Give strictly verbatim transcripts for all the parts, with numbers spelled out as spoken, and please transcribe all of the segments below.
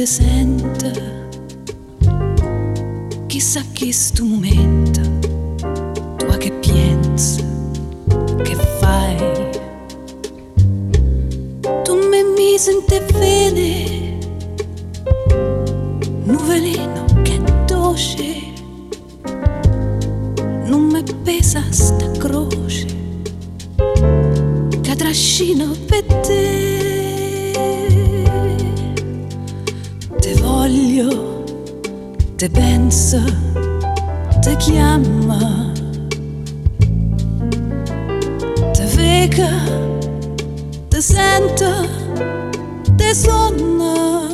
te senta, chissà che sto momento, tu a che pensi, che fai, tu me mi senti bene, un veleno che dolce, non mi pesa sta croce, che trascino per te. Te voglio, te penso, te chiama, te vega, te sento, te sonna,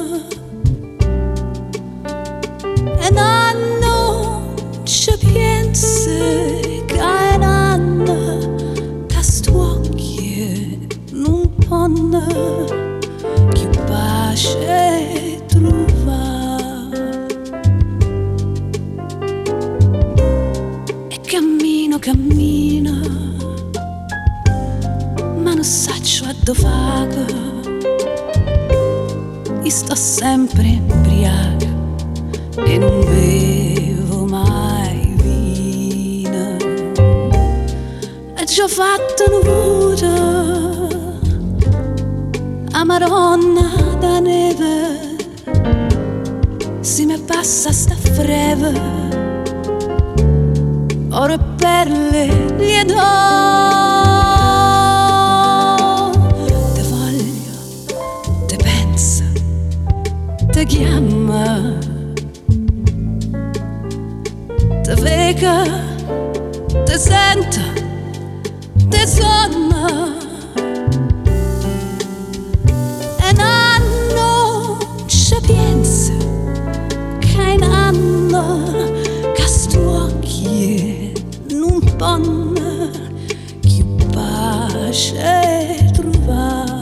e non ci pensi che un anno che stuocchi non ponne più pace trovare. E cammino, cammino, ma non saccio a dove vado, e sto sempre imbriaca e non bevo mai vino. E già fatto nudo a Maronna da neve, si mi passa sta freve, oro e perle gli do. Te voglio, te penso, te chiama, te vega, te sento, te sonna, e non ci penso che un anno che stuocchi non ponne più pace trovare.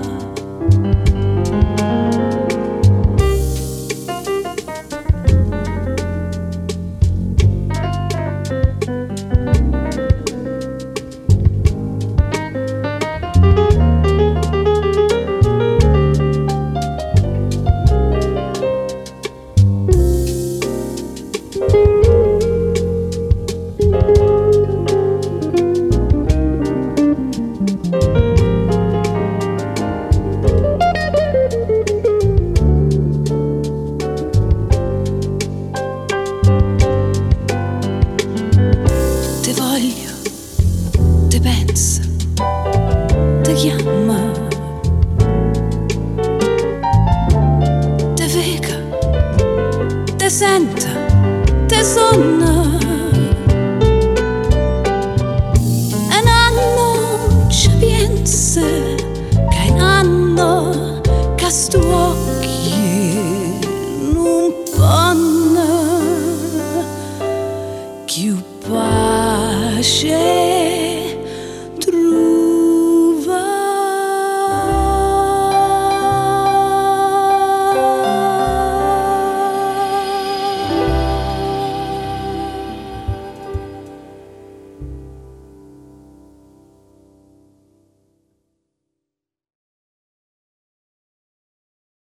Te voglio, te penso, te chiama, te vega, te sento, te sonna, e non ci pensi che un anno che sto occhi non ponne più pace.